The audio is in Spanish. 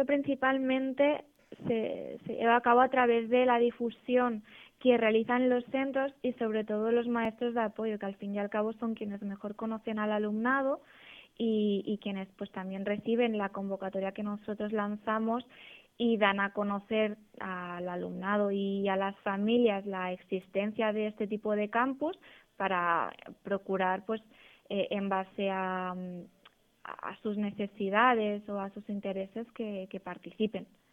esto principalmente se lleva a cabo a través de la difusión que realizan los centros y sobre todo los maestros de apoyo, que al fin y al cabo son quienes mejor conocen al alumnado y quienes pues también reciben la convocatoria que nosotros lanzamos y dan a conocer al alumnado y a las familias la existencia de este tipo de campus para procurar pues en base a sus necesidades o a sus intereses que participen.